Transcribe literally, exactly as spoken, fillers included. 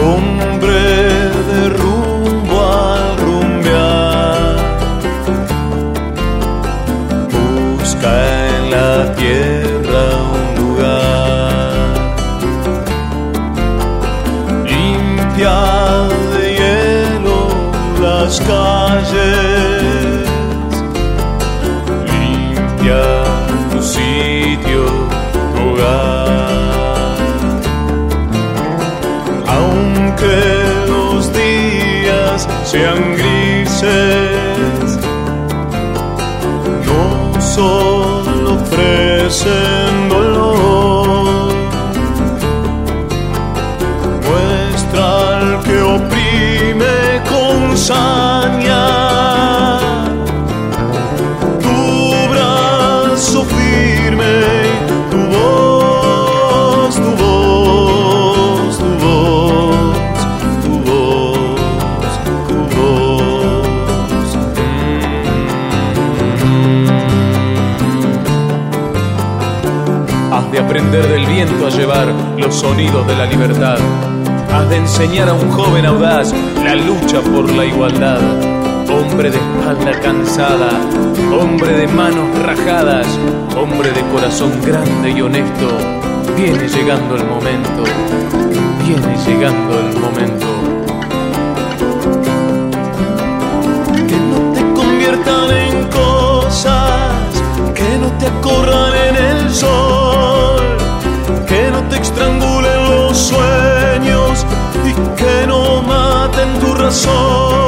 hombre de rumbo al rumbear, busca en la tierra un lugar, limpia de hielo las calles, limpia tu sitio, tu hogar. Aunque los días sean grises, no solo ofrecen dolor, muestra al que oprime con saña tu brazo firme, tu voz, tu voz, tu voz, tu voz, tu voz. Has de aprender del viento a llevar los sonidos de la libertad. Has de enseñar a un joven audaz la lucha por la igualdad. Hombre de espalda cansada, hombre de manos rajadas, hombre de corazón grande y honesto, viene llegando el momento, viene llegando el momento. Que no te conviertan en cosas, que no te acorralen en el sol, que no te estrangulen los sueños y que no maten tu razón.